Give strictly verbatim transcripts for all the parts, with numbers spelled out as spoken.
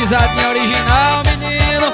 pisadinha original, menino.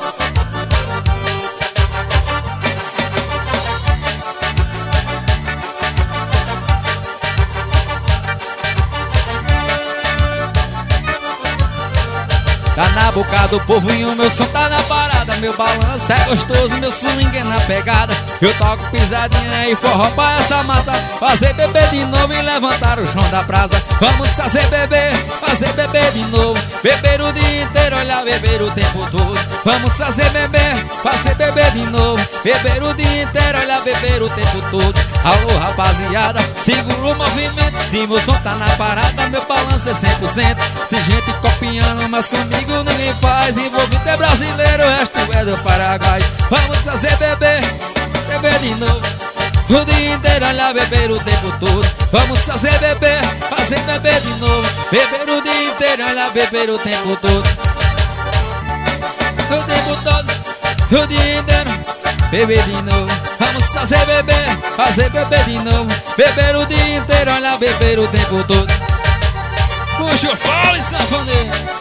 Tá na boca do povo e o meu som tá na parada. Meu balanço é gostoso, meu swing é na pegada. Eu toco pisadinha e forró pra essa massa. Fazer beber de novo e levantar o chão da praça. Vamos fazer beber, fazer beber de novo. Beber o dia inteiro, olhar beber o tempo todo. Vamos fazer beber, fazer beber de novo. Beber o dia inteiro, olhar beber o tempo todo. Alô rapaziada, segura o movimento. Se meu som tá na parada, meu balanço é cem por cento. Tem gente copiando, mas comigo ninguém faz. Envolvido é brasileiro, o resto é do Paraguai. Vamos fazer beber, beber de novo. O dia inteiro, olhar beber o tempo todo. Vamos fazer beber, fazer beber de novo. Beber o dia inteiro, olhar beber o tempo todo. O tempo todo, o dia inteiro, beber de novo. Vamos fazer beber, fazer beber de novo. Beber o dia inteiro, olhar beber o tempo todo. Puxa o fole, sanfoneiro.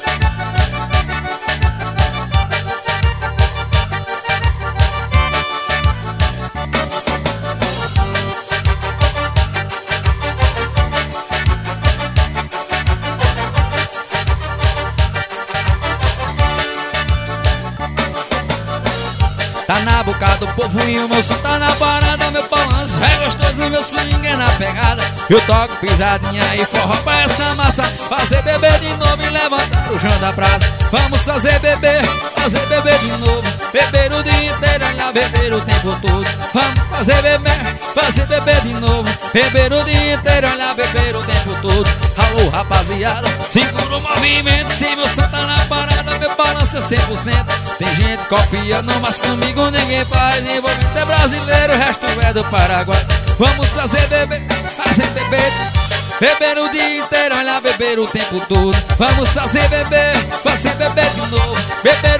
Tá na boca do povo e o meu som tá na parada. Meu balanço é gostoso, meu swing é na pegada. Eu toco pisadinha e forró pra essa massa. Fazer beber de novo e levantar o chão da praça. Vamos fazer beber, fazer beber de novo. Beber o dia inteiro, olhar beber o tempo todo. Vamos fazer beber, fazer beber de novo. Beber o dia inteiro, olhar beber o tempo todo. Alô rapaziada, segura o movimento. Se meu som tá na parada, meu balanço é cem por cento. Tem gente copiando, mas comigo ninguém faz. Envolvimento é brasileiro, o resto é do Paraguai. Vamos fazer beber, fazer beber. Beber o dia inteiro, olhar beber o tempo todo. Vamos fazer beber, fazer beber de novo. Beber